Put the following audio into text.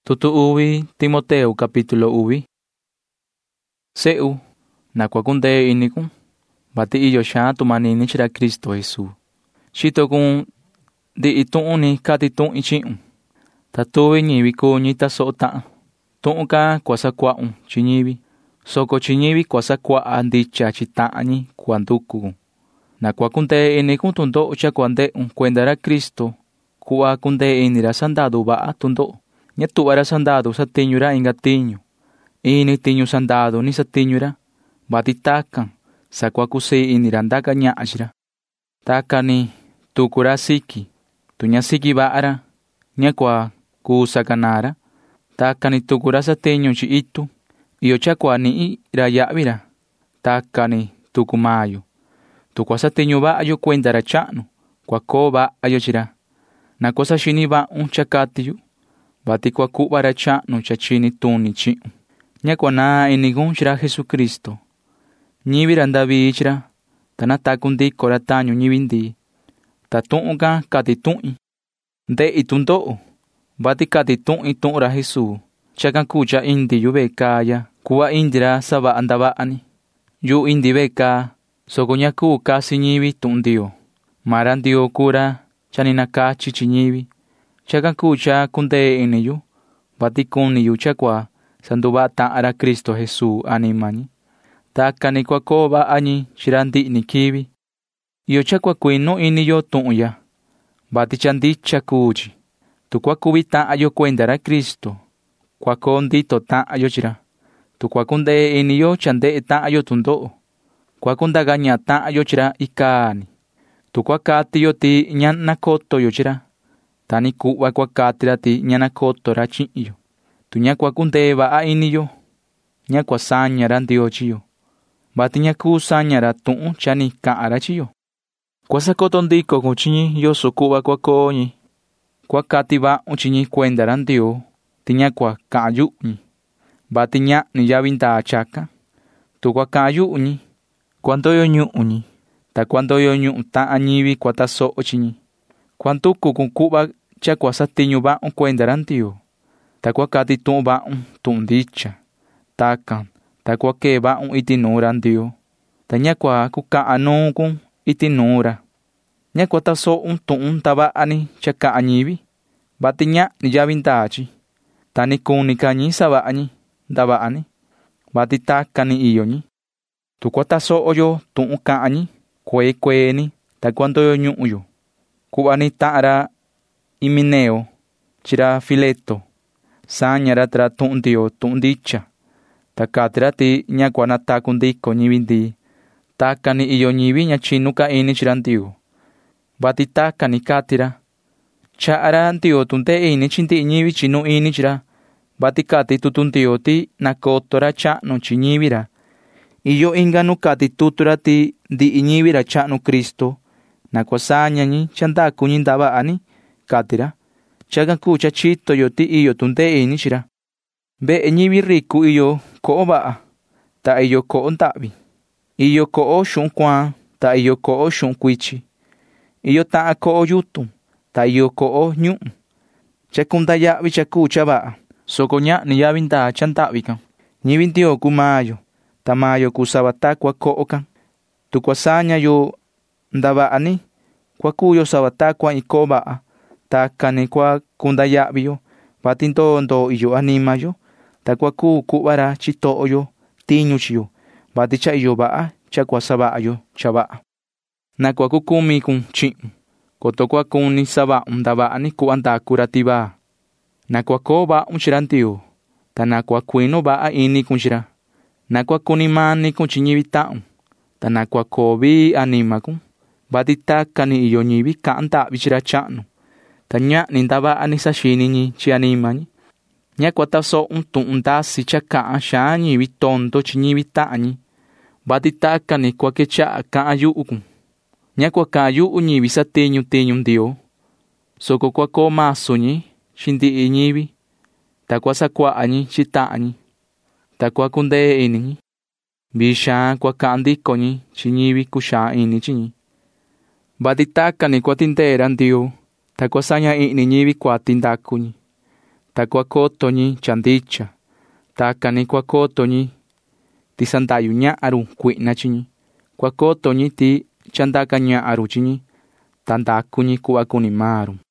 Tutu uvi Timoteo capítulo uvi. Se'u, nakuakunde inikun, bati iyo xaan tumanini chira Cristo Jesús. Xitokun di itu'un ni kati tu'un ichi'un. Tatuvi ñivi kuñi ta so'o ta'an. Tu'un ka kuasakua'un chi ñivi. Soko chi ñivi kuasakua'a ndicha chi ta'an ñi kuandukun. Nakuakunde inikun tundo'o cha kuande'un kuenda ra Cristo. Ku'a kunde inira sandadu va'a tundo'o. Ñatu'vara sandadu satiñura inga tiñu. Ini tiñu sandadu ni satiñura. Bati takan sakuakusi inira ndaka ña'achira. Takani tukura siki. Tuña siki va'ara. Ñakua kusakanara. Takani tukura satiñu chi itu. Iyo chakua ni ira ya'vira. Takani tukumayo. Tukua satiñu va'ayo kuendara cha'nu. Kuako va'ayo chira. Nakosa xini va'un chakatiyu. Bati kuakuvara cha'nu chachini tuni chi'un. Ñakuana inikun chira Jesucristo. Ñivira ndavi chira. Tanatakundikora tañu ñivindi. Tatu'unka kati tu'in. Nde'i tundo'o. Bati kati tu'in tu'ura Jesús. Chakan kucha indi yu vekaya. Kuwa indira sava'a ndava'ani. Yu indi veka. Soko ñaku kasi ñivi tu'un Dios. Mara Dios kura chaninakachi chi ñivi. Chakan kucha kunde iniyu. Bati kuniyu chakua sanduva ta'ara Cristo Jesús animañi. Takani kuako va'añi chirandi ni kivi. Iyo chakua kuinu iniyo tu'unya. Bati chandicha kuchi. Tukuakuvi ta'ayo kuendara Cristo. Kuako ndito ta'ayo chira. Tukuakunde iniyo chande ta'ayo tundo'o. Kuakundaga ta'ayo chira ikani. Tukuakatiyo ti ñanakotoyo chira. Tani ku'va kuakatira ti ñanakotora chi'yo. Tuñakuakunde va'a iniyo. Ñakuasañara Dios chiyo. Bati ñakusañara tu'un chani ka'ara chiyo. Kuasakoto ndiko kuchiñi yoso ku'va kuakoñi. Kuakati va'un chiñi kuendara Dios. Ti ñakua ka'ayu'ñi. Bati ña'ni yavinda chaka. Tukuaka'ayu'ñi. Kuandoyo ñu'uñi. Ta kuandoyo ñu'u ta'an ñivi kuataso'o chiñi. Kuantuku kun ku'va chakua satiñu va'un kuendara Dios. Ta kuakati tu'un va'un tu'un ndicha. Takan ta kuake va'un iti nura Dios. Ta ñakua kuka'a nukun iti nura. Ñakua taso'un tu'un tava'ani chaka'a ñivi. Bati ña'ni yavindachi. Tani kunikañi sava'añi ndava'ani. Bati takani iyoñi. Tukua taso'oyo tu'un ka'añi. Kueni ta kuandoyo ñu'uyo. Ku'vani ta'ara Himeneo chira Fileto. Sañara tra tu'un Dios tu'un ndicha. Ta katira ti ñakua natakundiko ñivindi. Takani iyo ñivi ñachinuka ini chira Dios. Bati takani katira. Cha'ara Dios tunde ini chinti ñivi chinu ini chira. Bati kati tutun Dios ti nakotora cha'nu chi ñivira. Iyo inga nukati tutura ti di ñivira cha'nu Cristo. Nakuasañañi chandakuñi ndava'ani katira. Chakan kucha chito yo ti iyo tunde ini chira. Ve'e ñivi riku iyo ko'o va'a. Ta iyo ko'o nda'vi. Iyo ko'o xu'un kuaan. Ta iyo ko'o xu'un kuichi. Iyo ta'a ko'o yutun. Ta iyo ko'o ñu'u. Chakunda ya'vi chakucha va'a. Soko ña'ni yavinda chanda'vi kan. Ñivi Dios kumayo. Ta mayo kusabatakua ko'o kan. Tukuasaña yo ndava'ani. Kuakuyo sabatakua iko va'a. Takani kuakunda ya'viyo. Bati ndo iyo animayo. Ta kuaku ku'vara chito'oyo tiñu chiyo. Bati cha iyo va'a chakua sava'ayo chava'a. Nakua kukumi kun chi'un. Koto kuakuni sava'un ndava'ani kuandakura tiva'a. Nakua ko va'un chira Dios. Ta nakua kuinu va'a ini kun chira. Nakua kuni mani kun chi ñivi ta'un. Ta nakua ko vi anima kun. Bati takani iyo ñivi ka'an nda'vi chira cha'nu. Ta ña'ni ndava'ani saxiniñi chi animañi. Ñakua taso'un tu'un ndasi cha ka'an xaan ñivi tonto chi ñivi ta'añi. Bati takani kuake cha'a ka'an yu'u kun. Ñakua ka'an yu'u ñivi satiñu tiñu Dios. Soko kuako masuñi xindi'i ñivi. Ta kuasakua'añi chi ta'añi. Ta kuakunde iniñi. Vixaan kuaka'an ndikoñi chi ñivi kuxaan ini chiñi. Bati takani kuatindera Dios. Ta kuasaña i'ni ñivi kuatindakuñi. ta kua koto ñi cha ndicha. Takan ni kua koto ñi ti sandaayu ña'aru kui'na chi ñi. Kua koto ñi ti cha ndaka ña'aru chi ñi ta ndaku ñi ku'va kuni maa ru.